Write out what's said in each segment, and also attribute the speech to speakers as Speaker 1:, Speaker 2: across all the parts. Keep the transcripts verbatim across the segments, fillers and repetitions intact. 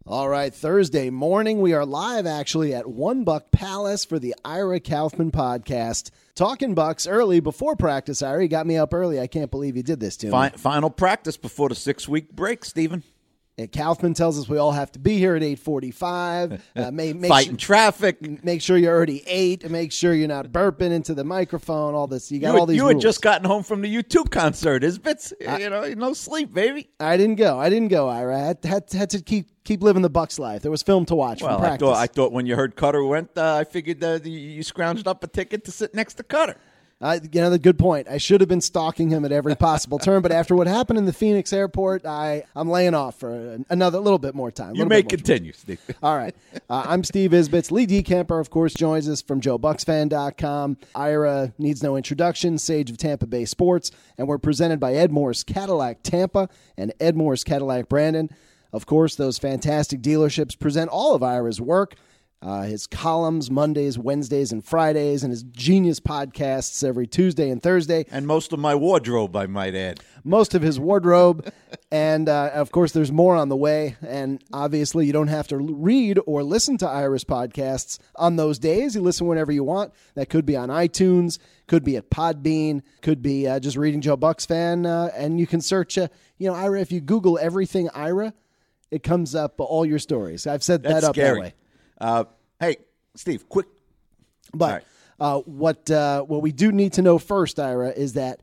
Speaker 1: All right, Thursday morning, we are live actually at One Buck Palace for the Ira Kaufman podcast. Talking Bucks early before practice, Ira. You got me up early. I can't believe you did this to
Speaker 2: Fi-
Speaker 1: me.
Speaker 2: Final practice before the six-week break, Stephen.
Speaker 1: And Kaufman tells us we all have to be here at eight forty-five. Uh, make, make
Speaker 2: Fighting
Speaker 1: sure,
Speaker 2: traffic.
Speaker 1: Make sure you already ate. Make sure you're not burping into the microphone. All this. You got
Speaker 2: You,
Speaker 1: all these
Speaker 2: you
Speaker 1: rules.
Speaker 2: had just gotten home from the U two concert. Isbits, you know, no sleep, baby.
Speaker 1: I didn't go. I didn't go, Ira. I had, had, had to keep keep living the Bucks life. There was film to watch
Speaker 2: Well,
Speaker 1: from
Speaker 2: I
Speaker 1: practice.
Speaker 2: thought, I thought when you heard Cutter went, uh, I figured uh, you, you scrounged up a ticket to sit next to Cutter.
Speaker 1: Uh, you know, the good point. I should have been stalking him at every possible turn, but after what happened in the Phoenix airport, I, I'm laying off for another little bit more time.
Speaker 2: You
Speaker 1: Little
Speaker 2: may
Speaker 1: bit more
Speaker 2: continue, Steve.
Speaker 1: All right. Uh, I'm Steve Isbitz. Lee DeCamper, of course, joins us from Joe Bucks Fan dot com. Ira needs no introduction, sage of Tampa Bay sports, and we're presented by Ed Moore's Cadillac Tampa and Ed Moore's Cadillac Brandon. Of course, those fantastic dealerships present all of Ira's work. Uh, his columns Mondays, Wednesdays, and Fridays, and his genius podcasts every Tuesday and Thursday.
Speaker 2: And most of my wardrobe, I might add.
Speaker 1: Most of his wardrobe. and, uh, of course, there's more on the way. And obviously, you don't have to read or listen to Ira's podcasts on those days. You listen whenever you want. That could be on iTunes, could be at Podbean, could be uh, just reading Joe Bucks Fan. Uh, and you can search, uh, you know, Ira, if you Google everything Ira, it comes up all your stories. I've set
Speaker 2: That's
Speaker 1: that up
Speaker 2: scary.
Speaker 1: that way.
Speaker 2: Uh, hey, Steve, quick.
Speaker 1: But
Speaker 2: right.
Speaker 1: uh, what uh, what we do need to know first, Ira, is that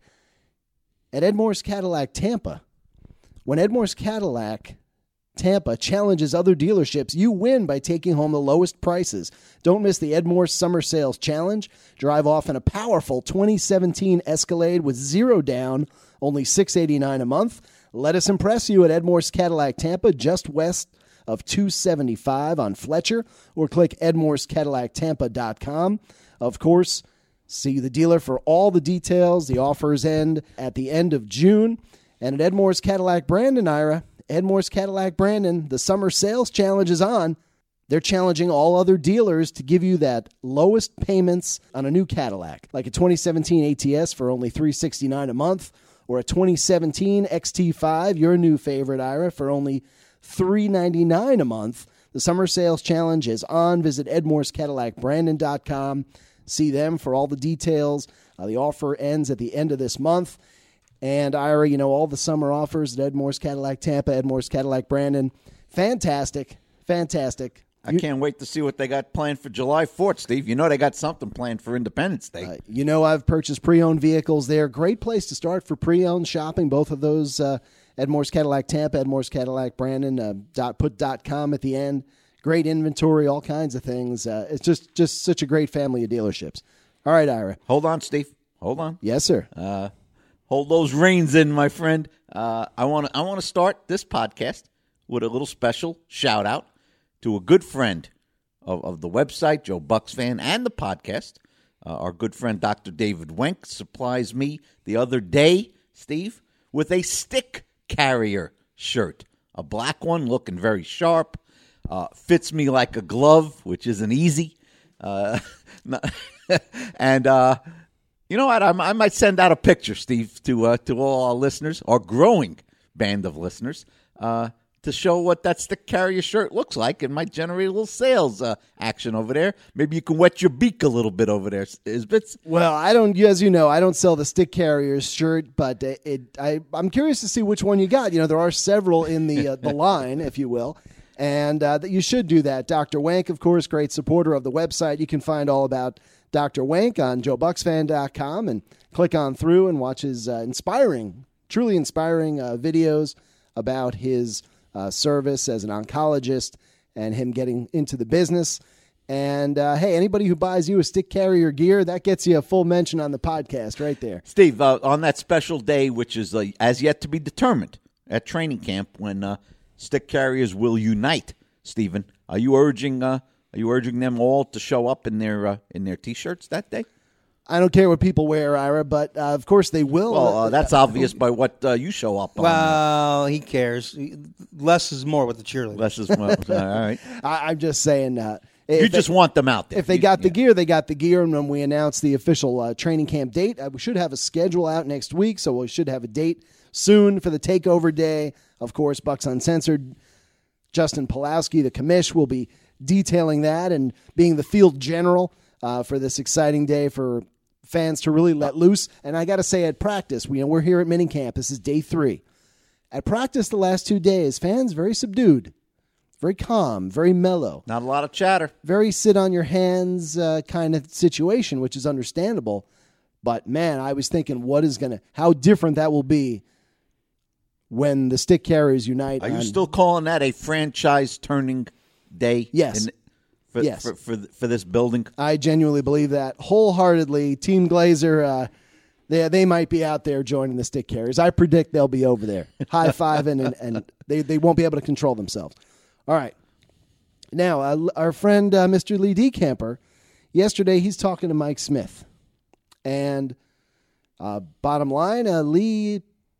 Speaker 1: at Ed Moore's Cadillac Tampa, when Ed Moore's Cadillac Tampa challenges other dealerships, you win by taking home the lowest prices. Don't miss the Ed Moore's Summer Sales Challenge. Drive off in a powerful twenty seventeen Escalade with zero down, only six hundred eighty-nine dollars a month. Let us impress you at Ed Moore's Cadillac Tampa, just west of two seventy-five on Fletcher, or click ed moores cadillac tampa dot com. Of course, see the dealer for all the details. The offers end at the end of June. And at Ed Moore's Cadillac Brandon, Ira, Ed Moore's Cadillac Brandon, the Summer Sales Challenge is on. They're challenging all other dealers to give you that lowest payments on a new Cadillac, like a twenty seventeen A T S for only three hundred sixty-nine dollars a month, or a twenty seventeen X T five, your new favorite, Ira, for only three hundred ninety-nine dollars a month. The Summer Sales Challenge is on. Visit ed moores cadillac brandon dot com. See them for all the details. Uh, the offer ends at the end of this month. And Ira, you know, all the summer offers at Ed Moore's Cadillac Tampa, Ed Moore's Cadillac Brandon. Fantastic. Fantastic.
Speaker 2: I can't wait to see what they got planned for July fourth, Steve. You know they got something planned for Independence Day.
Speaker 1: Uh, you know I've purchased pre-owned vehicles there. Great place to start for pre-owned shopping. Both of those, uh, Ed Moore's Cadillac Tampa, Ed Moore's Cadillac Brandon, uh, dot, put dot com at the end. Great inventory, all kinds of things. Uh, it's just, just such a great family of dealerships. All right, Ira.
Speaker 2: Hold on, Steve. Hold on.
Speaker 1: Yes, sir.
Speaker 2: Uh, hold those reins in, my friend. Uh, I want to I want to start this podcast with a little special shout out to a good friend of, of the website, Joe Bucks Fan, and the podcast. Uh, our good friend Doctor David Wenk supplies me the other day, Steve, with a stick carrier shirt, a black one, looking very sharp. Uh, fits me like a glove, which isn't easy. Uh, and uh, you know what? I, I might send out a picture, Steve, to uh, to all our listeners, our growing band of listeners, uh, to show what that stick carrier shirt looks like. It might generate a little sales uh, action over there. Maybe you can wet your beak a little bit over there, Isbitz.
Speaker 1: Well, I don't, as you know, I don't sell the stick carriers shirt, but it, it I, I'm curious to see which one you got. You know, there are several in the uh, the line, if you will. And uh, that you should do that. Doctor Wank, of course, great supporter of the website. You can find all about Doctor Wank on joe bucks fan dot com and click on through and watch his uh, inspiring, truly inspiring uh, videos about his uh, service as an oncologist and him getting into the business. And, uh, hey, anybody who buys you a stick carrier gear, that gets you a full mention on the podcast right there.
Speaker 2: Steve, uh, on that special day, which is uh, as yet to be determined at training camp when uh, stick carriers will unite, Stephen, are you urging uh, are you urging them all to show up in their uh, in their T-shirts that day?
Speaker 1: I don't care what people wear, Ira, but uh, of course they will.
Speaker 2: Well, uh, that's obvious by what uh, you show up on.
Speaker 3: Well, he cares. Less is more with the cheerleaders.
Speaker 2: Less is more. All right.
Speaker 1: I, I'm just saying. Uh,
Speaker 2: You just
Speaker 1: they,
Speaker 2: want them out there.
Speaker 1: If they
Speaker 2: you,
Speaker 1: got the
Speaker 2: yeah.
Speaker 1: gear, they got the gear. And when we announce the official uh, training camp date, uh, we should have a schedule out next week, so we should have a date soon for the takeover day. Of course, Bucks Uncensored Justin Pulowski, the commish, will be detailing that and being the field general uh, for this exciting day for fans to really let loose. And I got to say, at practice, we, you know, we're here at minicamp. This is day three. At practice the last two days, fans very subdued, very calm, very mellow.
Speaker 2: Not a lot of chatter.
Speaker 1: Very sit-on-your-hands uh, kind of situation, which is understandable. But, man, I was thinking, what is going to, how different that will be when the stick carriers unite.
Speaker 2: Are you
Speaker 1: on,
Speaker 2: still calling that a franchise-turning day?
Speaker 1: Yes.
Speaker 2: In, for,
Speaker 1: yes.
Speaker 2: For, for, for this building?
Speaker 1: I genuinely believe that wholeheartedly. Team Glazer, uh, they, they might be out there joining the stick carriers. I predict they'll be over there high-fiving, and, and they, they won't be able to control themselves. All right. Now, uh, our friend uh, Mister Lee DeCamper, yesterday he's talking to Mike Smith. And uh, bottom line, uh, Lee,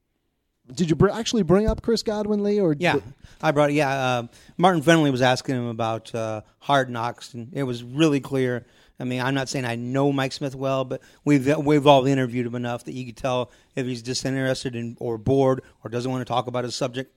Speaker 1: did you br- actually bring up Chris Godwin, Lee? Or
Speaker 3: Yeah, I brought it. Yeah, uh, Martin Fenley was asking him about uh, Hard Knocks, and it was really clear. I mean, I'm not saying I know Mike Smith well, but we've we've all interviewed him enough that you can tell if he's disinterested in, or bored or doesn't want to talk about his subject.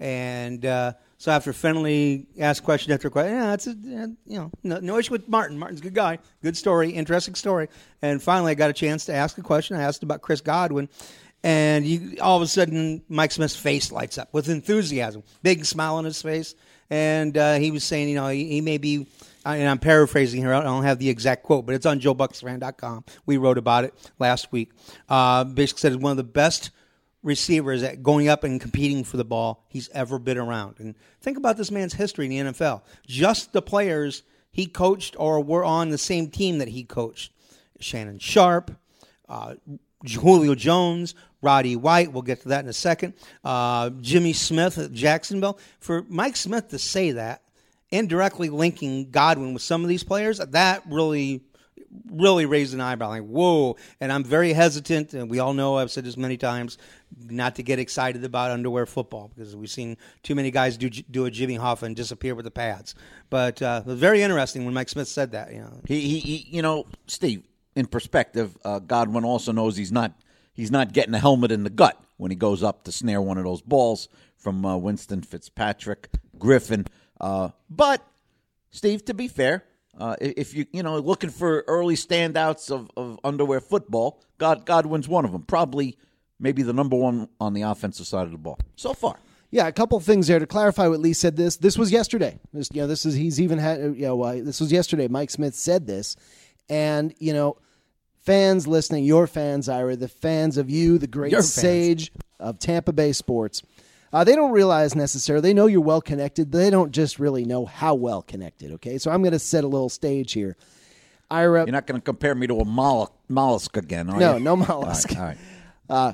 Speaker 3: And uh, so after Fenley asked question after question, yeah, it's a, you know no, no issue with Martin. Martin's a good guy, good story, interesting story. And finally, I got a chance to ask a question. I asked about Chris Godwin, and you, all of a sudden, Mike Smith's face lights up with enthusiasm, big smile on his face, and uh, he was saying, you know, he, he may be. And I'm paraphrasing here. I don't have the exact quote, but it's on Joe Bucks Fan dot com. We wrote about it last week. Uh, basically said it's one of the best receivers at going up and competing for the ball he's ever been around. And think about this man's history in the N F L. Just the players he coached or were on the same team that he coached. Shannon Sharp, uh, Julio Jones, Roddy White, we'll get to that in a second, uh, Jimmy Smith at Jacksonville. For Mike Smith to say that, indirectly linking Godwin with some of these players, that really really raised an eyebrow, like, whoa. And I'm very hesitant, and we all know, I've said this many times, not to get excited about underwear football, because we've seen too many guys do do a Jimmy Hoffa and disappear with the pads. But uh, it was very interesting when Mike Smith said that. You know,
Speaker 2: he, he, he you know, Steve, in perspective, uh, Godwin also knows he's not he's not getting a helmet in the gut when he goes up to snare one of those balls from uh, Winston Fitzpatrick, Griffin. Uh, but, Steve, to be fair, Uh, if you you know looking for early standouts of, of underwear football, God Godwin's one of them. Probably, maybe the number one on the offensive side of the ball so far.
Speaker 1: Yeah, a couple of things there to clarify what Lee said. This this was yesterday. This, you know, this is he's even had you know uh, this was yesterday. Mike Smith said this, and you know, fans listening, your fans, Ira, the fans of you, the great
Speaker 3: Your
Speaker 1: sage of Tampa Bay sports. Uh, they don't realize necessarily. They know you're well connected. They don't just really know how well connected. Okay, so I'm going to set a little stage here. Ira,
Speaker 2: you're not going to compare me to a mollusk, mollusk again, are
Speaker 1: no,
Speaker 2: you?
Speaker 1: No, no mollusk.
Speaker 2: All right. All right.
Speaker 1: Uh,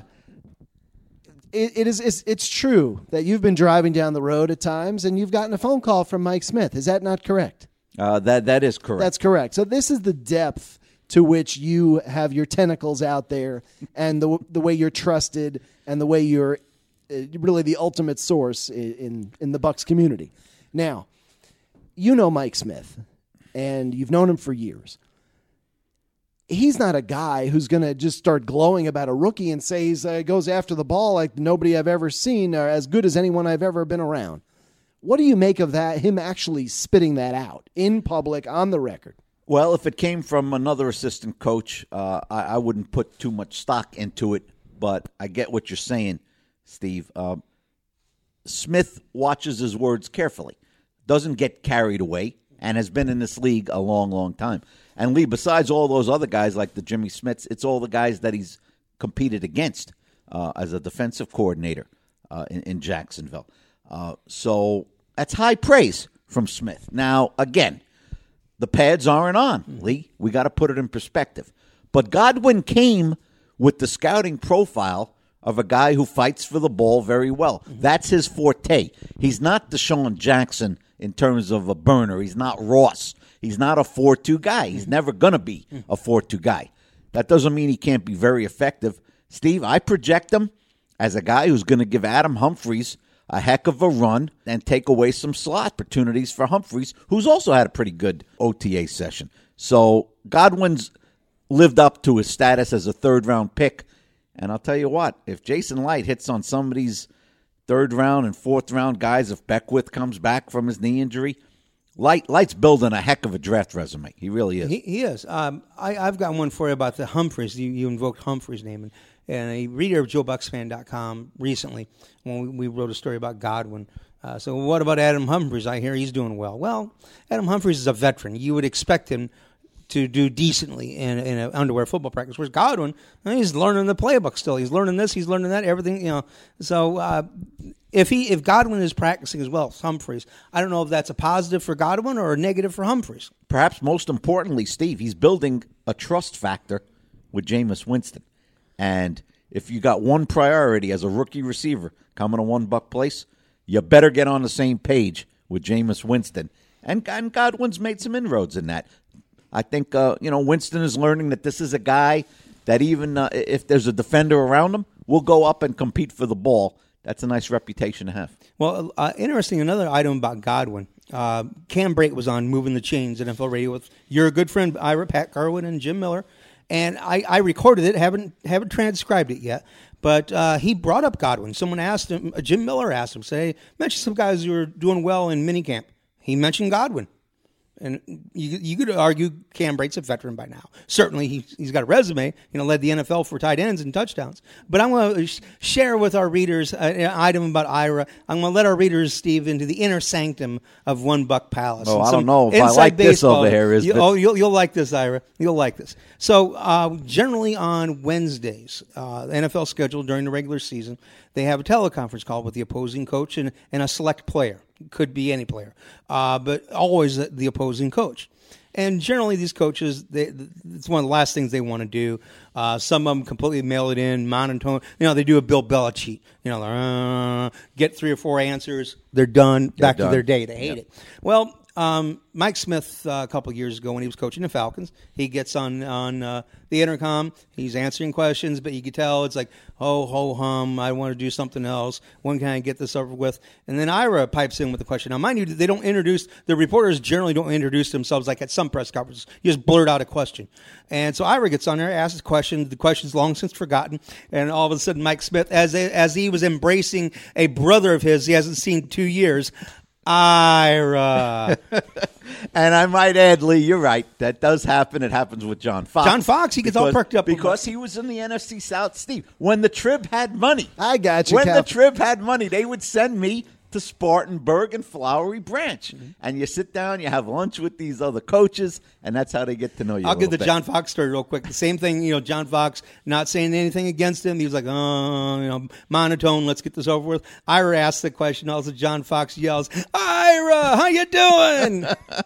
Speaker 1: it, it is. It's, it's true that you've been driving down the road at times, and you've gotten a phone call from Mike Smith. Is that not correct?
Speaker 2: Uh, that that is correct.
Speaker 1: That's correct. So this is the depth to which you have your tentacles out there, and the the way you're trusted, and the way you're really the ultimate source in in the Bucs community. Now, you know Mike Smith, and you've known him for years. He's not a guy who's going to just start glowing about a rookie and say he uh, goes after the ball like nobody I've ever seen, or as good as anyone I've ever been around. What do you make of that, him actually spitting that out in public, on the record?
Speaker 2: Well, if it came from another assistant coach, uh, I, I wouldn't put too much stock into it, but I get what you're saying, Steve. Uh, Smith watches his words carefully, doesn't get carried away, and has been in this league a long, long time. And Lee, besides all those other guys like the Jimmy Smiths, it's all the guys that he's competed against uh, as a defensive coordinator uh, in, in Jacksonville. Uh, so that's high praise from Smith. Now, again, the pads aren't on, Lee. We got to put it in perspective. But Godwin came with the scouting profile of a guy who fights for the ball very well. That's his forte. He's not Deshaun Jackson in terms of a burner. He's not Ross. He's not a four two guy. He's never going to be a four two guy. That doesn't mean he can't be very effective. Steve, I project him as a guy who's going to give Adam Humphries a heck of a run and take away some slot opportunities for Humphries, who's also had a pretty good O T A session. So Godwin's lived up to his status as a third-round pick. And I'll tell you what, if Jason Light hits on some of these third round and fourth round guys if Beckwith comes back from his knee injury. Light, Light's building a heck of a draft resume. He really is.
Speaker 3: He, he is. Um, I, I've got one for you about the Humphreys. You, you invoked Humphreys' name. And, and a reader of Joe Bucks Fan dot com recently, when we, we wrote a story about Godwin. Uh, so what about Adam Humphreys? I hear he's doing well. Well, Adam Humphreys is a veteran. You would expect him to do decently in, in an underwear football practice. Whereas Godwin, he's learning the playbook still. He's learning this, he's learning that, everything, you know. So uh, if he if Godwin is practicing as well as Humphreys, I don't know if that's a positive for Godwin or a negative for Humphreys.
Speaker 2: Perhaps most importantly, Steve, he's building a trust factor with Jameis Winston. And if you got one priority as a rookie receiver coming to one buck place, you better get on the same page with Jameis Winston. And, and Godwin's made some inroads in that. I think, uh, you know, Winston is learning that this is a guy that even uh, if there's a defender around him, will go up and compete for the ball. That's a nice reputation to have.
Speaker 3: Well, uh, interesting, another item about Godwin. Uh, Cam Brate was on Moving the Chains at N F L Radio with your good friend Ira, Pat Carwin, and Jim Miller. And I, I recorded it, haven't haven't transcribed it yet. But uh, he brought up Godwin. Someone asked him, uh, Jim Miller asked him, say, mention some guys who are doing well in minicamp. He mentioned Godwin. And you, you could argue Cam Brate's a veteran by now. Certainly, he, he's got a resume. You know, led the N F L for tight ends and touchdowns. But I'm going to sh- share with our readers an item about Ira. I'm going to let our readers, Steve, into the inner sanctum of One Buck Palace.
Speaker 2: Oh,
Speaker 3: and
Speaker 2: I
Speaker 3: some
Speaker 2: don't know if I
Speaker 3: inside
Speaker 2: like this
Speaker 3: baseball.
Speaker 2: over here. Is
Speaker 3: you,
Speaker 2: but-
Speaker 3: oh, you'll, you'll like this, Ira. You'll like this. So, uh, generally on Wednesdays, uh, the N F L schedule during the regular season, they have a teleconference call with the opposing coach and, and a select player. Could be any player, uh, but always the, the opposing coach. And generally, these coaches, they, it's one of the last things they want to do. Uh, some of them completely mail it in, monotone. You know, they do a Bill Belichick. You know, uh, get three or four answers, they're done,
Speaker 2: They're
Speaker 3: back
Speaker 2: done.
Speaker 3: to their day. They hate
Speaker 2: Yep.
Speaker 3: it. Well, um, Mike Smith, uh, a couple of years ago when he was coaching the Falcons, he gets on on uh, the intercom. He's answering questions, but you can tell it's like, ho, ho, hum, I want to do something else. When can I get this over with? And then Ira pipes in with the question. Now, mind you, they don't introduce, the reporters generally don't introduce themselves like at some press conferences. You just blurt out a question. And so Ira gets on there, asks a question. The question's long since forgotten. And all of a sudden, Mike Smith, as as he was embracing a brother of his he hasn't seen in two years, Ira.
Speaker 2: And I might add, Lee, you're right. That does happen. It happens with John Fox.
Speaker 3: John Fox, he gets all
Speaker 2: Because-
Speaker 3: perked up.
Speaker 2: Because he was in the N F C South, Steve. When the Trib had money.
Speaker 1: I got you,
Speaker 2: When
Speaker 1: Cal.
Speaker 2: the Trib had money, they would send me to Spartanburg and Flowery Branch.
Speaker 3: Mm-hmm.
Speaker 2: And you sit down, you have lunch with these other coaches, and that's how they get to know you.
Speaker 3: I'll
Speaker 2: a
Speaker 3: give the
Speaker 2: little bit.
Speaker 3: John Fox story real quick. The same thing, you know, John Fox not saying anything against him. He was like, oh, you know, monotone, let's get this over with. Ira asks the question. Also, John Fox yells, Ira, how you doing?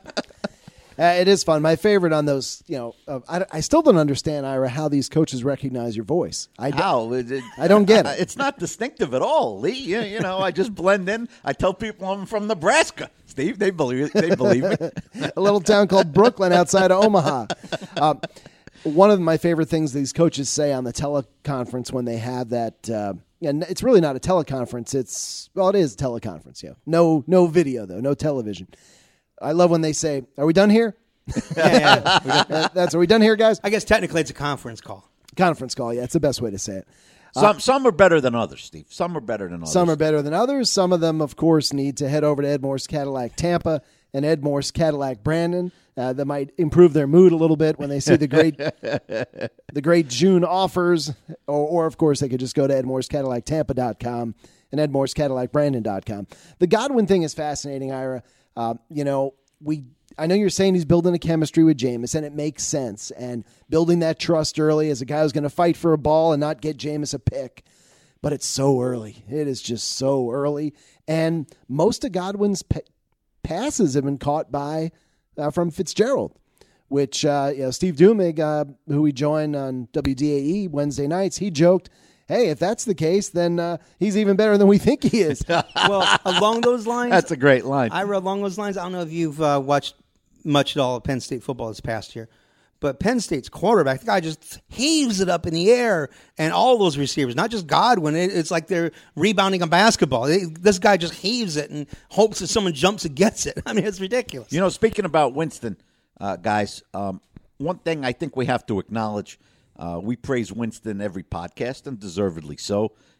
Speaker 1: Uh, it is fun. My favorite on those, you know, uh, I, I still don't understand, Ira, how these coaches recognize your voice. I d-
Speaker 2: How? It- it-
Speaker 1: I don't get it.
Speaker 2: It's not distinctive at all, Lee. You, you know, I just blend in. I tell people I'm from Nebraska. Steve, they believe it. They believe me.
Speaker 1: a little town called Brooklyn outside of Omaha. Um, one of my favorite things these coaches say on the teleconference when they have that, uh, and it's really not a teleconference. It's, well, it is a teleconference, yeah. No, no video, though, no television. I love when they say, are we done here?
Speaker 3: yeah, yeah.
Speaker 1: Uh, That's, are we done here, guys?
Speaker 3: I guess technically it's a conference call.
Speaker 1: Conference call, yeah, it's the best way to say it.
Speaker 2: Some some are better than others, Steve. Some are better than others.
Speaker 1: Some are better than others. Some of them, of course, need to head over to Ed Morse Cadillac Tampa and Ed Morse Cadillac Brandon. Uh, that might improve their mood a little bit when they see the great the great June offers. Or, or, of course, they could just go to Ed Morse Cadillac Tampa dot com and Ed Morse Cadillac Brandon dot com. The Godwin thing is fascinating, Ira. Uh, you know, we. I know you're saying he's building a chemistry with Jameis, and it makes sense. And building that trust early as a guy who's going to fight for a ball and not get Jameis a pick. But it's so early. It is just so early. And most of Godwin's pa- passes have been caught by uh, from Fitzgerald, which uh, you know, Steve Dumig, uh, who we joined on W D A E Wednesday nights, he joked, hey, if that's the case, then uh, he's even better than we think he is.
Speaker 3: Well, along those lines,
Speaker 2: That's a great line.
Speaker 3: Ira, along those lines, I don't know if you've uh, watched much at all of Penn State football this past year, but Penn State's quarterback, the guy just heaves it up in the air, and all those receivers, not just Godwin, it, it's like they're rebounding a basketball. It, this guy just heaves it and hopes that someone jumps and gets it. I mean, it's ridiculous.
Speaker 2: You know, speaking about Winston, uh, guys, um, one thing I think we have to acknowledge, uh, we praise Winston every podcast, and deservedly so.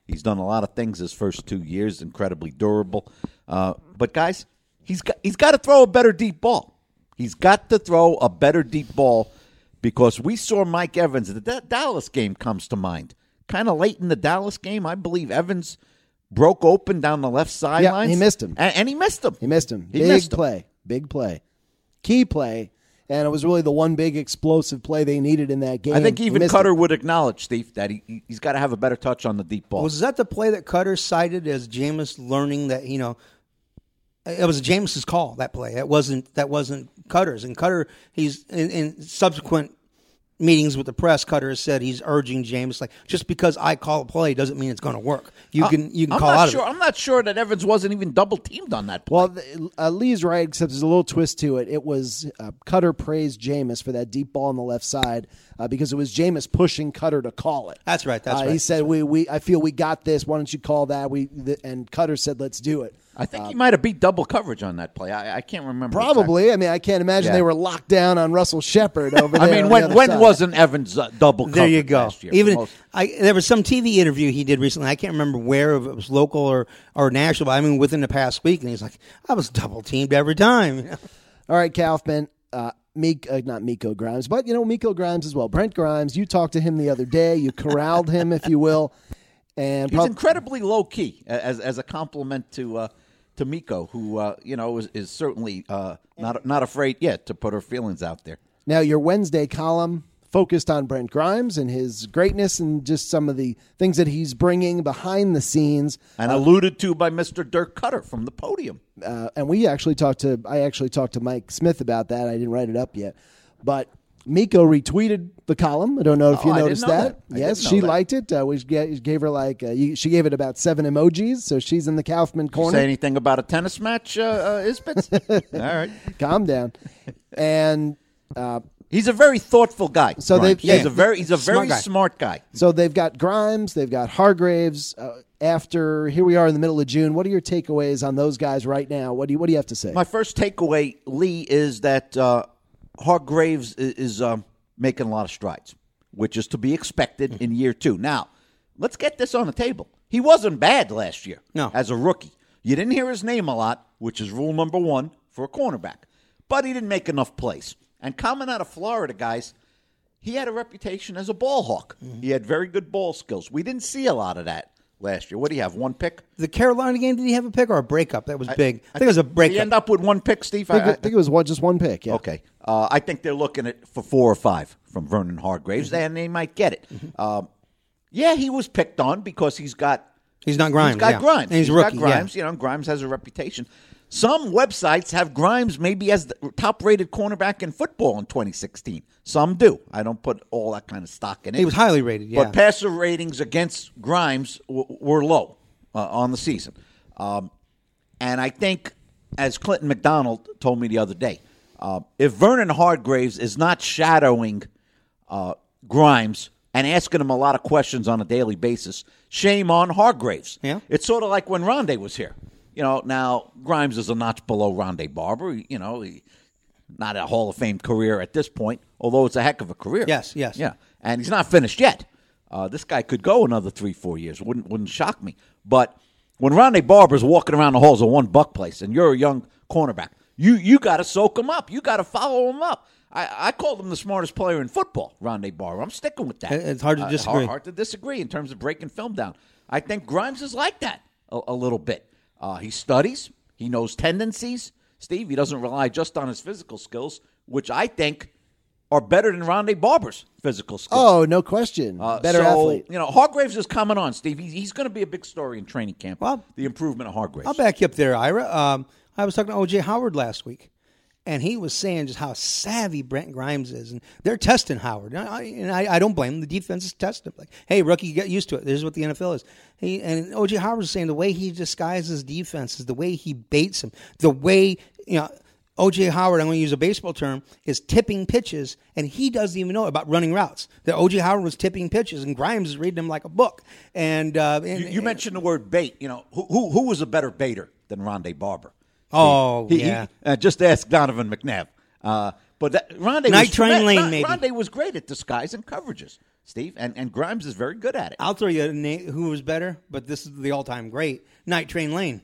Speaker 2: He's done a lot of things his first two years, incredibly durable. Uh, but, guys, he's got, he's got to throw a better deep ball. He's got to throw a better deep ball because we saw Mike Evans. The D- Dallas game comes to mind. Kind of late in the Dallas game, I believe Evans broke open down the left sideline.
Speaker 1: he missed him.
Speaker 2: And, and he missed him.
Speaker 1: He missed him.
Speaker 2: He
Speaker 1: big
Speaker 2: missed him.
Speaker 1: play. Big play. Key play. And it was really the one big explosive play they needed in that game.
Speaker 2: I think
Speaker 1: He
Speaker 2: even
Speaker 1: missed
Speaker 2: Cutter
Speaker 1: it.
Speaker 2: would acknowledge, Steve, that he, he's got to have a better touch on the deep ball.
Speaker 3: Was that the play that Cutter cited as Jameis learning that, you know, it was Jameis's call, that play. It wasn't that wasn't Cutter's. And Cutter, he's in, in subsequent meetings with the press, Cutter has said he's urging Jameis, like, just because I call a play doesn't mean it's going to work. You can you can
Speaker 2: I'm
Speaker 3: call
Speaker 2: not
Speaker 3: out
Speaker 2: sure,
Speaker 3: of it.
Speaker 2: I'm not sure that Evans wasn't even double teamed on that play.
Speaker 1: Well, the, uh, Lee's right, except there's a little twist to it. It was uh, Cutter praised Jameis for that deep ball on the left side uh, because it was Jameis pushing Cutter to call it.
Speaker 3: That's right. That's
Speaker 1: uh,
Speaker 3: right.
Speaker 1: He said, "We, we, I feel we got this. Why don't you call that?" We the, and Cutter said, "Let's do it."
Speaker 2: I think he might have beat double coverage on that play. I, I can't remember.
Speaker 1: Probably. I mean, I can't imagine
Speaker 2: Yeah.
Speaker 1: they were locked down on Russell Shepard over there.
Speaker 2: I mean,
Speaker 1: on the
Speaker 2: when
Speaker 1: other
Speaker 2: when
Speaker 1: side.
Speaker 2: wasn't Evans uh, double covered
Speaker 3: There you go.
Speaker 2: last year? for
Speaker 3: Even
Speaker 2: most-
Speaker 3: I, there was some T V interview he did recently. I can't remember where, if it was local or, or national, but I mean within the past week, and he's like, I was double teamed every time.
Speaker 1: All right, Kaufman. Uh, Meek, uh, not Miko Grimes, but you know Miko Grimes as well. Brent Grimes. You talked to him the other day. You corralled him, if you will, and
Speaker 2: He's
Speaker 1: prob-
Speaker 2: incredibly low key as as a compliment to uh, to Miko, who uh, you know is, is certainly uh, not not afraid yet to put her feelings out there.
Speaker 1: Now, your Wednesday column focused on Brent Grimes and his greatness and just some of the things that he's bringing behind the scenes.
Speaker 2: And alluded to by Mister Dirk Cutter from the podium.
Speaker 1: Uh, and we actually talked to, I actually talked to Mike Smith about that. I didn't write it up yet. But Miko retweeted the columm. I don't know if
Speaker 2: Oh,
Speaker 1: you
Speaker 2: I didn't
Speaker 1: noticed
Speaker 2: know
Speaker 1: that.
Speaker 2: that. I
Speaker 1: Yes,
Speaker 2: didn't know
Speaker 1: she
Speaker 2: that.
Speaker 1: liked it. Uh, we gave, gave her like, uh, you, she gave it about seven emojis. So she's in the Kaufman corner.
Speaker 2: Say anything about a tennis match, uh, uh, Isbitz? All right.
Speaker 1: Calm down. And uh,
Speaker 2: He's a very thoughtful guy.
Speaker 1: So
Speaker 2: Grimes.
Speaker 1: they've-
Speaker 2: he's a very he's a
Speaker 3: Smart
Speaker 2: very
Speaker 3: guy.
Speaker 2: smart guy.
Speaker 1: so they've got Grimes, they've got Hargraves. Uh, after here we are in the middle of June. What are your takeaways on those guys right now? What do you what do you have to say?
Speaker 2: My first takeaway, Lee, is that uh, Hargraves is, is um, making a lot of strides, which is to be expected in year two. Now, let's get this on the table. He wasn't bad last year
Speaker 3: No.
Speaker 2: as a rookie. You didn't hear his name a lot, which is rule number one for a cornerback. But he didn't make enough plays. And coming out of Florida, guys, he had a reputation as a ball hawk. He had very good ball skills. We didn't see a lot of that last year. What do you have, one pick?
Speaker 3: The Carolina game, did he have a pick or a breakup? That was big. I think it was a
Speaker 2: Did he
Speaker 3: breakup.
Speaker 2: end up with one pick, Steve?
Speaker 1: I think, I think it was one, just one pick. Yeah.
Speaker 2: Okay. Uh, I think they're looking at for four or five from Vernon Hargraves, and they might get it. Um, yeah, he was picked on because he's got
Speaker 3: He's not Grimes.
Speaker 2: he's got
Speaker 3: yeah.
Speaker 2: Grimes.
Speaker 3: And he's,
Speaker 2: he's
Speaker 3: rookie.
Speaker 2: got Grimes. You know, Grimes has a reputation. Some websites have Grimes maybe as the top-rated cornerback in football in twenty sixteen. Some do. I don't put all that kind of stock in it.
Speaker 3: Yeah. He was highly rated, yeah.
Speaker 2: But passer ratings against Grimes w- were low uh, on the season. Um, and I think, as Clinton McDonald told me the other day, uh, if Vernon Hargraves is not shadowing uh, Grimes and asking him a lot of questions on a daily basis, shame on Hargraves.
Speaker 3: Yeah.
Speaker 2: It's sort of like when Rondé was here. You know, now Grimes is a notch below Rondé Barber. You know, he, not a Hall of Fame career at this point, although it's a heck of a career.
Speaker 3: Yes, yes.
Speaker 2: Yeah, and he's not finished yet. Uh, this guy could go another three, four years. Wouldn't wouldn't shock me. But when Rondé Barber's walking around the halls of one buck place, and you're a young cornerback, you you got to soak him up. You got to follow him up. I, I called him the smartest player in football, Rondé Barber. I'm sticking with that.
Speaker 3: It's hard to
Speaker 2: Uh,
Speaker 3: disagree.
Speaker 2: hard, hard to disagree in terms of breaking film down. I think Grimes is like that a, a little bit. Uh, he studies. He knows tendencies. Steve, he doesn't rely just on his physical skills, which I think are better than Rondé Barber's physical skills.
Speaker 1: Oh, no question.
Speaker 2: Uh,
Speaker 1: Better
Speaker 2: so,
Speaker 1: athlete.
Speaker 2: You know, Hargraves is coming on, Steve. He's, he's going to be a big story in training camp.
Speaker 3: Well,
Speaker 2: the improvement of Hargraves.
Speaker 3: I'll back you up there, Ira. Um, I was talking to O J Howard last week, and he was saying just how savvy Brent Grimes is, and they're testing Howard. And I, and I, I don't blame him. The defense is testing him. Like, hey, rookie, get used to it. This is what the N F L is. He, and O J Howard was saying the way he disguises defenses, the way he baits them, the way, you know, O J Howard, I'm going to use a baseball term, is tipping pitches, and he doesn't even know about running routes. That O J Howard was tipping pitches, and Grimes is reading them like a book. And, uh, and
Speaker 2: you, you mentioned the word bait. You know, who who, who was a better baiter than Rondé Barber?
Speaker 3: Oh,
Speaker 2: He- he-
Speaker 3: yeah.
Speaker 2: uh, just ask Donovan McNabb. Uh, but that, Rondé
Speaker 3: Night
Speaker 2: was
Speaker 3: Train
Speaker 2: Ron-
Speaker 3: Lane,
Speaker 2: Ron-
Speaker 3: maybe.
Speaker 2: Rondé was great at disguising coverages. Steve, and, and Grimes is very good at it.
Speaker 3: I'll throw you a name who was better, but this is the all-time great, Night Train Lane.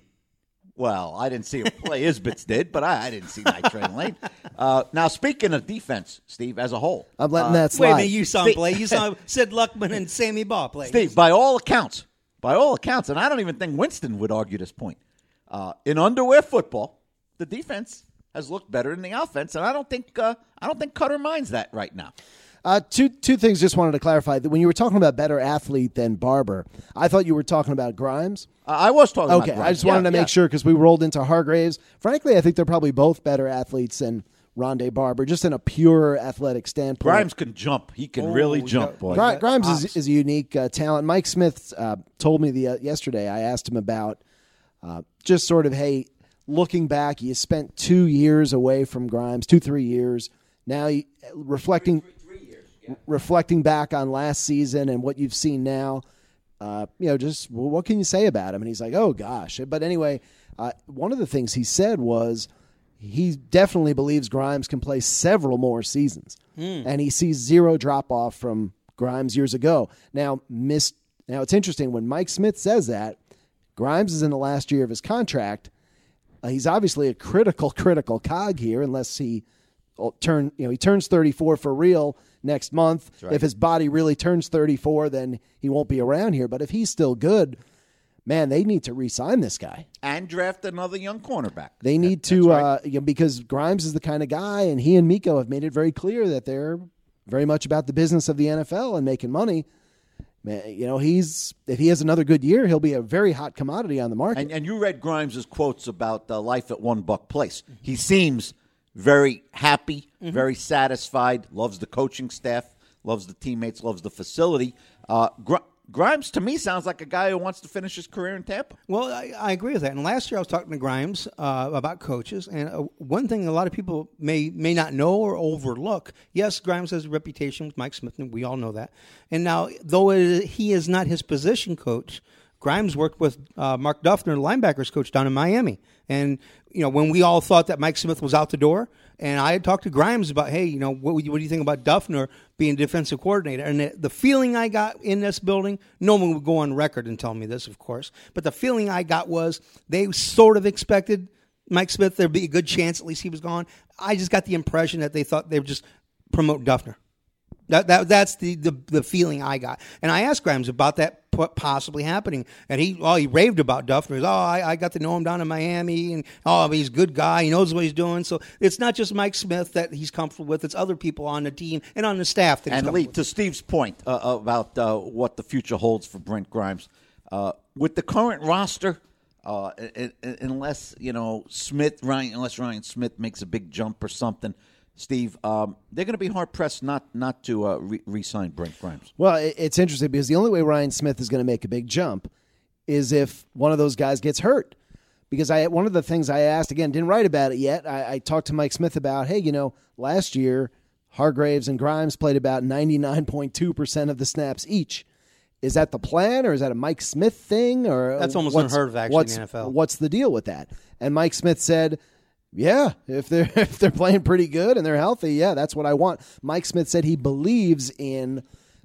Speaker 2: Well, I didn't see him play. Isbitz did, but I, I didn't see Night Train Lane. Uh, now, speaking of defense, Steve, as a whole.
Speaker 1: I'm letting
Speaker 2: uh,
Speaker 1: that slide.
Speaker 3: Wait a minute, you saw him
Speaker 2: Steve-
Speaker 3: play. You saw Sid Luckman and Sammy Baugh play.
Speaker 2: Steve, by all accounts, by all accounts, and I don't even think Winston would argue this point, uh, in underwear football, the defense has looked better than the offense, and I don't think uh, I don't think Cutter minds that right now.
Speaker 1: Uh, two two things. Just wanted to clarify that when you were talking about better athlete than Barber, I thought you were talking about Grimes.
Speaker 2: Uh, I was talking
Speaker 1: Okay,
Speaker 2: about Grimes.
Speaker 1: I just wanted
Speaker 2: Yeah,
Speaker 1: to make
Speaker 2: yeah.
Speaker 1: sure because we rolled into Hargraves. Frankly, I think they're probably both better athletes than Rondé Barber, just in a pure athletic standpoint.
Speaker 2: Grimes can jump. He can
Speaker 3: Oh,
Speaker 2: really
Speaker 3: yeah.
Speaker 2: jump, boy.
Speaker 1: Gri- Grimes is,
Speaker 3: Ops.
Speaker 1: is a unique uh, talent. Mike Smith uh, told me the uh, yesterday. I asked him about uh, just sort of, hey, looking back, you spent two years away from Grimes, two three years. Now, you, reflecting reflecting back on last season and what you've seen now, uh, you know, just well, what can you say about him? And he's like, oh gosh. But anyway, uh, one of the things he said was he definitely believes Grimes can play several more seasons, and he sees zero drop off from Grimes years ago. Now, missed. Now it's interesting when Mike Smith says that Grimes is in the last year of his contract. Uh, he's obviously a critical, critical cog here, unless he uh, turn, you know, he turns thirty-four for real next month.
Speaker 2: right.
Speaker 1: If his body really turns thirty-four, then he won't be around here. But if he's still good, man, they need to re-sign this guy.
Speaker 2: And draft another young cornerback.
Speaker 1: They need
Speaker 2: That-
Speaker 1: to,
Speaker 2: that's right.
Speaker 1: uh, you know, because Grimes is the kind of guy, and he and Miko have made it very clear that they're very much about the business of the N F L and making money. Man, you know, he's if he has another good year, he'll be a very hot commodity on the market.
Speaker 2: And, and you read Grimes' quotes about uh, life at One Buck Place. He seems very happy,
Speaker 1: Mm-hmm.
Speaker 2: very satisfied, loves the coaching staff, loves the teammates, loves the facility. Uh, Gr- Grimes, to me, sounds like a guy who wants to finish his career in Tampa.
Speaker 3: Well, I, I agree with that. And last year I was talking to Grimes uh, about coaches, and uh, one thing a lot of people may may not know or overlook. Yes, Grimes has a reputation with Mike Smith, and we all know that. And now, though it, he is not his position coach, Grimes worked with uh, Mark Duffner, the linebackers coach down in Miami. And you know, when we all thought that Mike Smith was out the door, and I had talked to Grimes about, hey, you know, what, what do you think about Duffner being defensive coordinator? And the, the feeling I got in this building, no one would go on record and tell me this, of course, but the feeling I got was they sort of expected Mike Smith, there'd be a good chance at least he was gone. I just got the impression that they thought they would just promote Duffner. That, that that's the, the the feeling I got, and I asked Grimes about that p- possibly happening, and he oh he raved about Duffner. He goes, oh, I, I got to know him down in Miami, and oh he's a good guy. He knows what he's doing. So it's not just Mike Smith that he's comfortable with; it's other people on the team and on the staff that he's
Speaker 2: And
Speaker 3: comfortable
Speaker 2: Lee,
Speaker 3: with.
Speaker 2: to Steve's point uh, about uh, what the future holds for Brent Grimes, uh, with the current roster, uh, i- i- unless you know Smith, Ryan, unless Ryan Smith makes a big jump or something, Steve, um, they're going to be hard pressed not not to uh, re- re-sign Brent Grimes.
Speaker 1: Well, it- it's interesting because the only way Ryan Smith is going to make a big jump is if one of those guys gets hurt. Because I one of the things I asked, again, didn't write about it yet, I, I talked to Mike Smith about, hey, you know, last year Hargraves and Grimes played about ninety-nine point two percent of the snaps each. Is that the plan, or is that a Mike Smith thing? Or
Speaker 3: That's almost
Speaker 1: what's-
Speaker 3: unheard of, actually, in
Speaker 1: what's,
Speaker 3: the N F L.
Speaker 1: What's the deal with that? And Mike Smith said, yeah, if they're if they're playing pretty good and they're healthy, yeah, that's what I want. Mike Smith said he believes in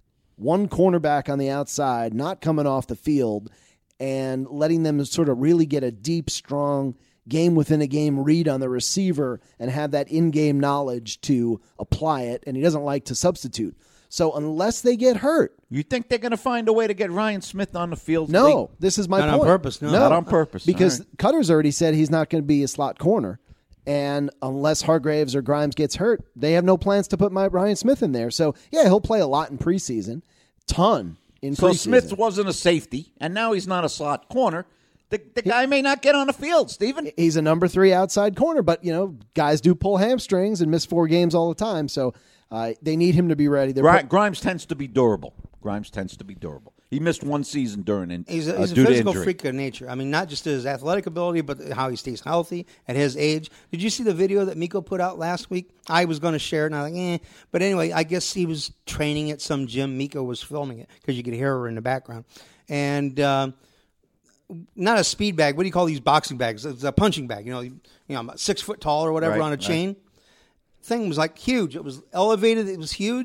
Speaker 1: one cornerback on the outside, not coming off the field, and letting them sort of really get a deep, strong game within a game read on the receiver and have that in-game knowledge to apply it. And he doesn't like to substitute. So unless they get hurt,
Speaker 2: You think they're going to find a way to get Ryan Smith on the field?
Speaker 1: no,
Speaker 2: Lee?
Speaker 1: this is my
Speaker 3: Not on
Speaker 1: point.
Speaker 3: purpose, no.
Speaker 2: Not on purpose.
Speaker 1: Because
Speaker 2: All right.
Speaker 1: Cutter's already said he's not going to be a slot corner. And unless Hargraves or Grimes gets hurt, they have no plans to put my Ryan Smith in there. So, yeah, he'll play a lot in preseason, ton in
Speaker 2: So
Speaker 1: preseason.
Speaker 2: Smith wasn't a safety, and now he's not a slot corner. The, the guy may not get on the field, Stephen.
Speaker 1: He's a number three outside corner, but, you know, guys do pull hamstrings and miss four games all the time. So uh, they need him to be ready. They're
Speaker 2: Gri-
Speaker 1: put-
Speaker 2: Grimes tends to be durable. Grimes tends to be durable. He missed one season during in,
Speaker 3: He's a,
Speaker 2: uh,
Speaker 3: he's a
Speaker 2: due to
Speaker 3: physical
Speaker 2: injury.
Speaker 3: freak of nature. I mean, not just his athletic ability, but how he stays healthy at his age. Did you see the video that Miko put out last week? I was going to share it, and I was like, eh. But anyway, I guess he was training at some gym. Miko was filming it because you could hear her in the background. And um, not a speed bag. What do you call these boxing bags? It's a punching bag. You know, you know, about six foot tall or whatever
Speaker 2: Right,
Speaker 3: on a
Speaker 2: right.
Speaker 3: chain. Thing was like huge. It was elevated. It was huge.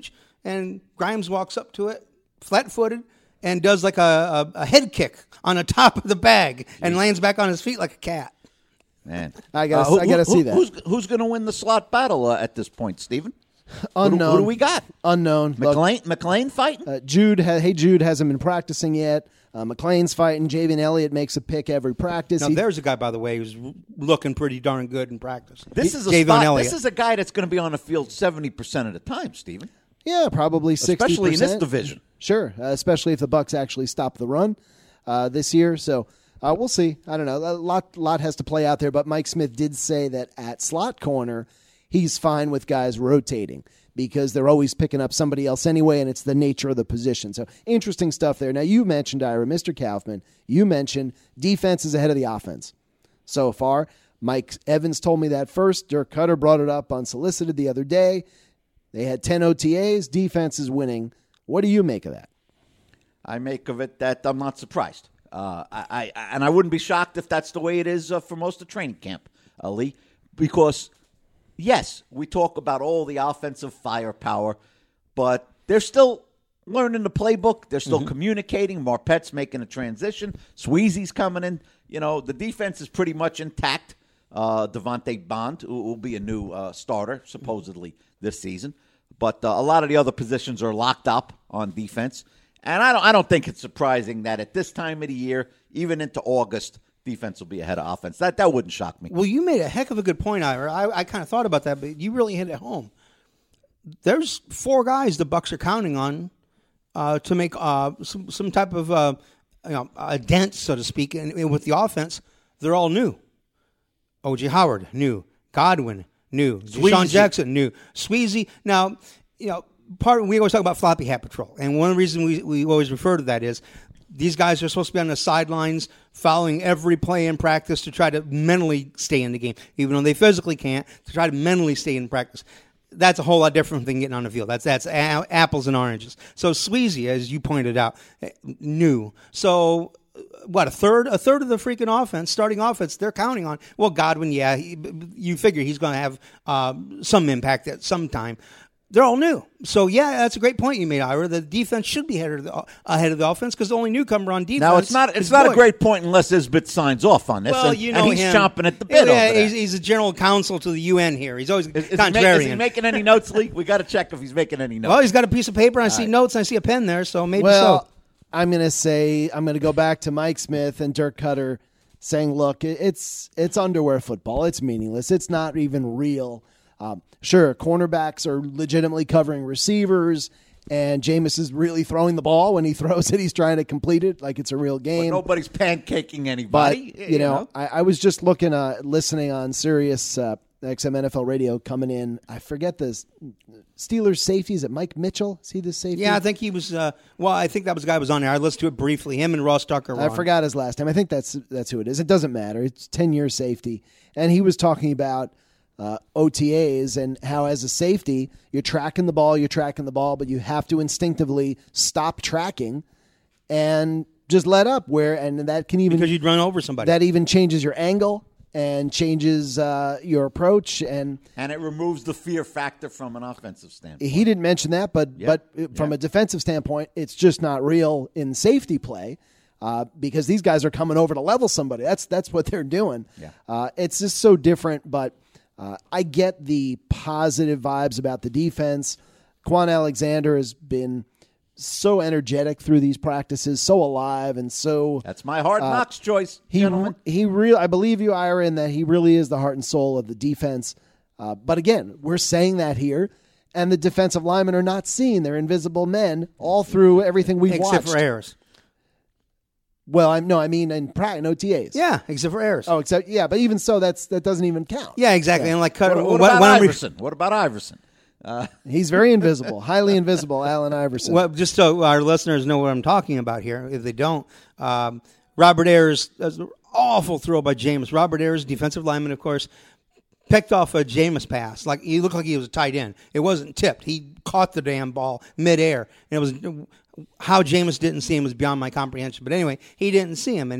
Speaker 3: and Grimes walks up to it, flat-footed, and does like a, a, a head kick on the top of the bag and lands back on his feet like a cat.
Speaker 2: Man,
Speaker 1: I gotta,
Speaker 2: Uh, who-
Speaker 1: I gotta
Speaker 2: who-
Speaker 1: see that.
Speaker 2: Who's who's going to win the slot battle uh, at this point, Steven? Who do-
Speaker 1: Unknown.
Speaker 2: Who do we got?
Speaker 1: Unknown. Look,
Speaker 2: McLean, McLean fighting?
Speaker 1: uh, Jude, ha- hey Jude, hasn't been practicing yet. Uh, McLean's fighting. Javian Elliott makes a pick every practice.
Speaker 3: Now,
Speaker 1: He-
Speaker 3: there's a guy, by the way, who's looking pretty darn good in practice.
Speaker 2: This is a
Speaker 3: Javon
Speaker 2: spot,
Speaker 3: Elliott.
Speaker 2: This is a guy that's going to be on the field seventy percent of the time, Steven.
Speaker 1: yeah, probably sixty percent.
Speaker 2: Especially in this division.
Speaker 1: Sure, uh, especially if the Bucks actually stop the run uh, this year. So uh, we'll see. I don't know. A lot, lot has to play out there. But Mike Smith did say that at slot corner, he's fine with guys rotating because they're always picking up somebody else anyway, and it's the nature of the position. So interesting stuff there. Now, you mentioned, Ira, Mister Kaufman, you mentioned defense is ahead of the offense so far. Mike Evans told me that first. Dirk Cutter brought it up unsolicited the other day. They had ten O T As. Defense is winning. What do you make of that?
Speaker 2: I make of it that I'm not surprised. Uh, I, I and I wouldn't be shocked if that's the way it is uh, for most of training camp, uh, Lee, because yes, we talk about all the offensive firepower, but they're still learning the playbook. They're still mm-hmm. communicating. Marpet's making a transition. Sweezy's coming in. You know, the defense is pretty much intact. Uh, Devontae Bond who will be a new uh, starter supposedly this season, but uh, a lot of the other positions are locked up on defense. And I don't, I don't think it's surprising that at this time of the year, even into August, defense will be ahead of offense. That that wouldn't shock me.
Speaker 3: Well, you made a heck of a good point, Ira. I, I kind of thought about that, but you really hit it home. There's four guys the Bucks are counting on uh, to make uh, some some type of uh, you know, a dent, so to speak, and, and with the offense. They're all new. O J Howard, new. Godwin, new. Deshaun Jackson, new. Sweezy. Now, you know, part we always talk about floppy hat patrol, and one reason we we always refer to that is these guys are supposed to be on the sidelines following every play in practice to try to mentally stay in the game, even though they physically can't, to try to mentally stay in practice. That's a whole lot different than getting on the field. That's that's a- apples and oranges. So Sweezy, as you pointed out, new. So what, a third a third of the freaking offense, starting offense, they're counting on. Well, Godwin, yeah, he, you figure he's going to have uh, some impact at some time. They're all new. So, yeah, that's a great point you made, Ira. The defense should be ahead of the, ahead of the offense because the only newcomer on defense
Speaker 2: Now, it's not it's
Speaker 3: is
Speaker 2: not
Speaker 3: Boyd.
Speaker 2: a great point unless Isbit signs off on this.
Speaker 3: Well,
Speaker 2: and,
Speaker 3: you know
Speaker 2: and he's
Speaker 3: him.
Speaker 2: chomping at the bit
Speaker 3: Yeah,
Speaker 2: over
Speaker 3: he's,
Speaker 2: that.
Speaker 3: he's a general counsel to the U N here. He's always
Speaker 2: Is, is, he
Speaker 3: contrarian.
Speaker 2: make, is he making any notes, Lee? We got to check if he's making any notes.
Speaker 3: Well, he's got a piece of paper, and I see notes, and I see a pen there, so maybe
Speaker 1: Well,
Speaker 3: so.
Speaker 1: I'm going to say I'm going to go back to Mike Smith and Dirk Cutter saying, look, it- it's it's underwear football. It's meaningless. It's not even real. Um, sure, cornerbacks are legitimately covering receivers, and Jameis is really throwing the ball. When he throws it, he's trying to complete it like it's a real game.
Speaker 2: But nobody's pancaking
Speaker 1: But,
Speaker 2: anybody.
Speaker 1: you know, I, I was just looking, uh, listening on Sirius uh, X M N F L radio coming in. I forget the Steelers safety. Is it Mike Mitchell? Is he the safety?
Speaker 3: Yeah, I think he was, uh, well, I think that was the guy who was on there. I listened to it briefly. Him and Ross Tucker were
Speaker 1: I
Speaker 3: on.
Speaker 1: forgot his last name. I think that's that's who it is. It doesn't matter. It's ten-year safety. And he was talking about uh, O T As and how as a safety, you're tracking the ball, you're tracking the ball, but you have to instinctively stop tracking and just let up where, and that can even,
Speaker 3: Because you'd run over somebody.
Speaker 1: that even changes your angle and changes uh, your approach. And
Speaker 2: And it removes the fear factor from an offensive standpoint.
Speaker 1: he didn't mention that, but
Speaker 2: Yeah.
Speaker 1: but from
Speaker 2: Yeah.
Speaker 1: a defensive standpoint, it's just not real in safety play uh, because these guys are coming over to level somebody. That's that's what they're doing.
Speaker 2: Yeah.
Speaker 1: Uh, it's just so different, but uh, I get the positive vibes about the defense. Quan Alexander has been so energetic through these practices, so alive, and so
Speaker 2: That's my hard knocks choice,
Speaker 1: he
Speaker 2: gentlemen.
Speaker 1: he real I believe you, Ira, in that he really is the heart and soul of the defense. Uh, but again, we're saying that here, and the defensive linemen are not seen; they're invisible men all through everything we've
Speaker 3: except
Speaker 1: watched.
Speaker 3: for errors.
Speaker 1: Well, I'm no, I mean in practice, in O T As.
Speaker 3: Yeah, except for errors.
Speaker 1: Oh, except yeah, but even so, that's that doesn't even count.
Speaker 3: Yeah, exactly. And like, cut,
Speaker 2: What, what
Speaker 3: when-
Speaker 2: about
Speaker 3: when I'm re-
Speaker 2: Iverson? What about Iverson? Uh,
Speaker 1: He's very invisible, highly invisible. Allen Iverson.
Speaker 3: Well, just so our listeners know what I'm talking about here, if they don't, um, Robert Ayers, that's an awful throw by Jameis. Robert Ayers, defensive lineman, of course, picked off a Jameis pass. Like, he looked like he was a tight end. It wasn't tipped. He caught the damn ball midair. And it was how Jameis didn't see him was beyond my comprehension. But anyway, he didn't see him. And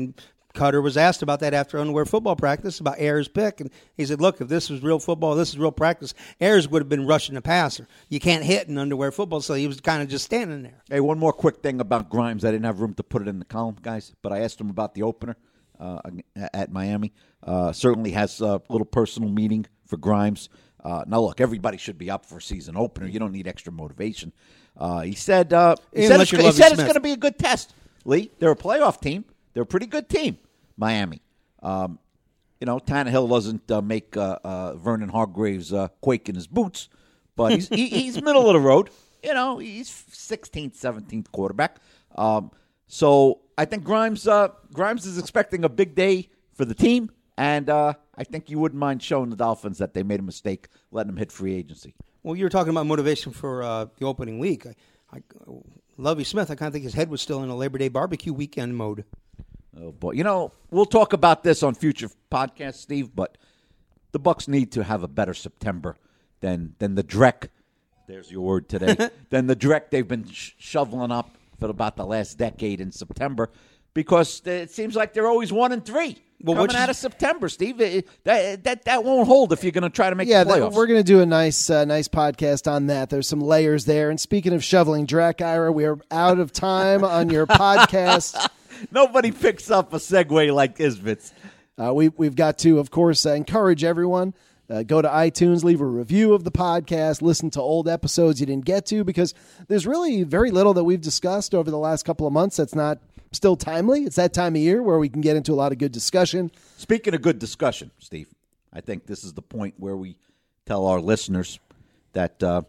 Speaker 3: Cutter was asked about that after underwear football practice about Ayers' pick, and he said, look, if this was real football, this is real practice, Ayers would have been rushing the passer. You can't hit in underwear football, so he was kind of just standing there.
Speaker 2: Hey, one more quick thing about Grimes. I didn't have room to put it in the column, guys, but I asked him about the opener uh, at Miami. Uh, certainly has a little personal meaning for Grimes. Uh, now, look, everybody should be up for a season opener. You don't need extra motivation. Uh, he said, uh, he said, it's, he said it's going to be a good test, Lee. They're a playoff team. They're a pretty good team, Miami. Um, you know, Tannehill doesn't uh, make uh, uh, Vernon Hargreaves uh, quake in his boots, but he's he, he's middle of the road. You know, he's sixteenth, seventeenth quarterback. Um, so I think Grimes uh, Grimes is expecting a big day for the team, and uh, I think you wouldn't mind showing the Dolphins that they made a mistake letting him hit free agency.
Speaker 3: Well, you were talking about motivation for uh, the opening week. I, I, Lovie Smith, I kind of think his head was still in a Labor Day barbecue weekend mode.
Speaker 2: Oh boy! You know, we'll talk about this on future podcasts, Steve. But the Bucs need to have a better September than than the dreck. There's your word today. than the dreck they've been sh- shoveling up for about the last decade in September, because it seems like they're always one and three well, coming out of September. Steve, it, that that that won't hold if you're going to try to make
Speaker 1: yeah,
Speaker 2: the playoffs.
Speaker 1: That, we're going to do a nice uh, nice podcast on that. There's some layers there. And speaking of shoveling dreck, Ira, we are out of time on your podcast.
Speaker 2: Nobody picks up a segue like Isbit's.
Speaker 1: Uh, we, we've got to, of course, uh, encourage everyone. Uh, go to iTunes, leave a review of the podcast, listen to old episodes you didn't get to, because there's really very little that we've discussed over the last couple of months that's not still timely. It's that time of year where we can get into a lot of good discussion.
Speaker 2: Speaking of good discussion, Steve, I think this is the point where we tell our listeners that uh,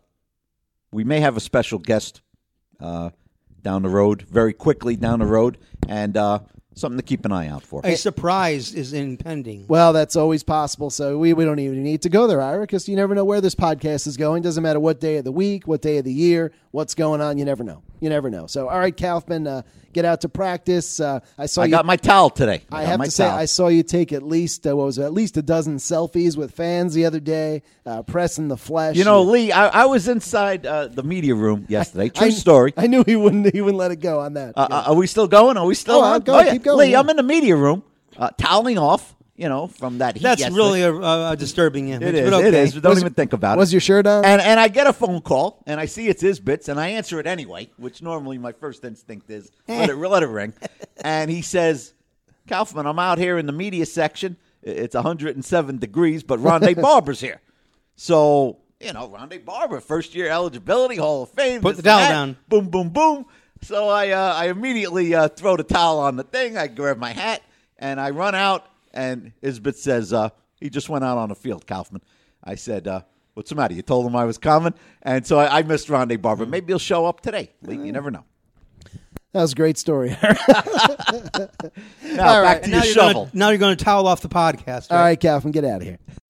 Speaker 2: we may have a special guest uh down the road, very quickly down the road, and uh, something to keep an eye out for.
Speaker 3: A surprise is impending.
Speaker 1: Well, that's always possible, so we, we don't even need to go there, Ira, because you never know where this podcast is going. Doesn't matter what day of the week, what day of the year, what's going on. You never know. You never know. So, all right, Kaufman, uh, get out to practice. Uh, I saw
Speaker 2: I
Speaker 1: you.
Speaker 2: got my towel today. I,
Speaker 1: I have
Speaker 2: my
Speaker 1: to say,
Speaker 2: towel.
Speaker 1: I saw you take at least uh, what was it, at least a dozen selfies with fans the other day, uh, pressing the flesh.
Speaker 2: You know, Lee, I, I was inside uh, the media room yesterday. True
Speaker 1: I,
Speaker 2: story.
Speaker 1: I knew he wouldn't. He wouldn't let it go on that.
Speaker 2: Uh,
Speaker 1: yeah.
Speaker 2: Are we still going? Are we still
Speaker 1: Oh,
Speaker 2: on?
Speaker 1: go,
Speaker 2: oh, yeah.
Speaker 1: keep going,
Speaker 2: Lee,
Speaker 1: yeah.
Speaker 2: I'm in the media room, uh, toweling off. You know, from that heat.
Speaker 3: That's
Speaker 2: yesterday.
Speaker 3: really a, a disturbing image.
Speaker 2: It is.
Speaker 3: But okay.
Speaker 2: It is. Don't
Speaker 1: Was-
Speaker 2: even think about it.
Speaker 1: Was your shirt on?
Speaker 2: And and I get a phone call, and I see it's Isbit's, and I answer it anyway, which normally my first instinct is let it, let it ring. And he says, Kaufman, I'm out here in the media section. It's one hundred seven degrees, but Rondé Barber's here. So, you know, Rondé Barber, first-year eligibility, Hall of Fame.
Speaker 3: Put
Speaker 2: this
Speaker 3: the towel
Speaker 2: and that.
Speaker 3: down.
Speaker 2: Boom, boom, boom. So I, uh, I immediately uh, throw the towel on the thing. I grab my hat, and I run out. And Isbit says, uh, he just went out on the field, Kaufman. I said, uh, what's the matter? You told him I was coming? And so I, I missed Rondé Barber. Maybe he'll show up today. You never know.
Speaker 1: That was a great story.
Speaker 2: Now,
Speaker 1: All
Speaker 2: back
Speaker 1: right.
Speaker 2: to
Speaker 3: Now
Speaker 2: your
Speaker 3: you're
Speaker 2: shovel.
Speaker 3: Gonna, now you're going to towel off the podcast. Right?
Speaker 1: All right, Kaufman, get out of here.